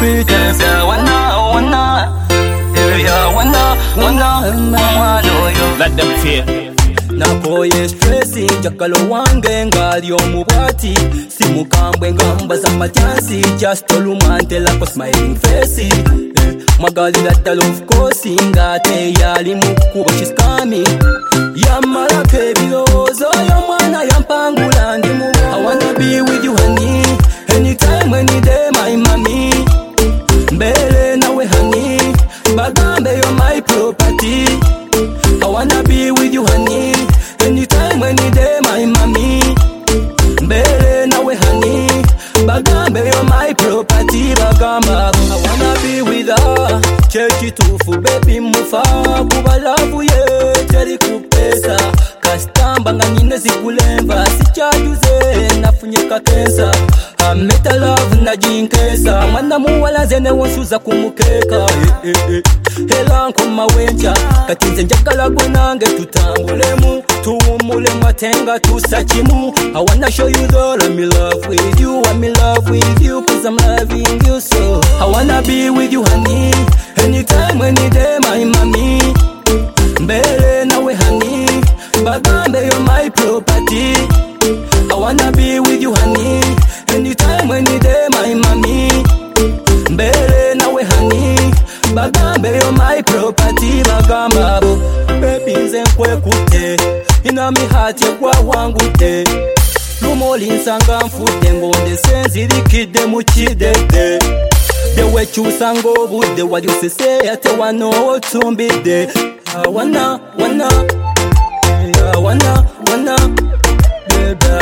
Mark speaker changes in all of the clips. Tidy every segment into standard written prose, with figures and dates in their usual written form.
Speaker 1: pretense.
Speaker 2: Let them fear.
Speaker 3: Nakoye stressing jakalo wange ngali omubwati simukambwe ngamba za matyansi just olumantela ko smiling face magali that of course ngate yali mukubo she's coming yamala kebilozo yomwana yampangula ndi mu I wanna be with you honey anytime any day my mommy mbele nawe honey bagambe you're my property I wanna be with you honey anytime any day my mommy mbele nawe honey bagambe you're my property bagamba I wanna be with her cheki tufu baby mufa kuba love ye teri kupesa kastamba nga nyine zikulemba sichajuze nafunye kakensa ameta love na jinkesa mwana muwala zene wonsuza kumukeka hela nkoma wenja katinze njagala gwenange tutambulemu tuwumule mwatenga tusachimu I wanna show you that I'm in love with you I'm in love with you cause I'm loving you so I wanna be with you honey anytime any day my mommy mbele nawe honey bagambe you're my property I wanna be with you honey anytime any day my mommy mbele nawe honey bagambe you're my property bagamba bo baby nze nkwekute ina mihati kwa wangu te lumoli nsanga mfute ngonde senzirikide mu kidede dewe cyusanga obudde wali usese ate wano otumbide wana baby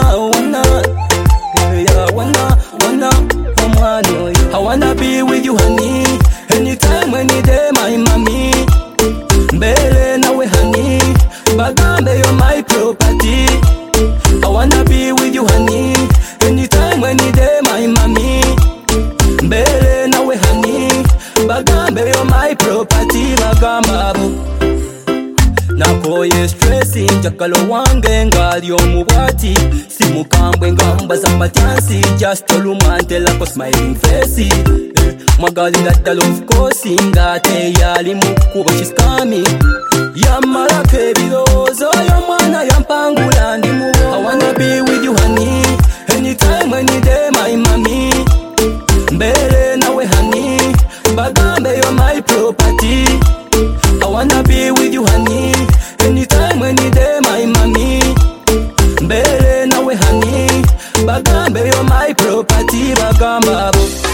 Speaker 3: wana omwano I wanna be with you honey anytime any day my mommy mbele nawe honey bagambe you're my property I wanna be with you honey anytime any day my mommy mbele nawe honey bagambe you're my property bagamba bo nakoye stressing jakalo wange ngali omubwati simukambwe ngamba za matyansi just olumantela ko smiling face magali that of course ngate yali mukubo she's coming yamala kebilozo yomwana yampangula ndi mu I wanna be with you honey anytime any day my mommy mbele nawe honey bagambe you're my property I wanna be with you honey anytime any day my mommy mbele nawe honey bagambe you're my property bagamba bo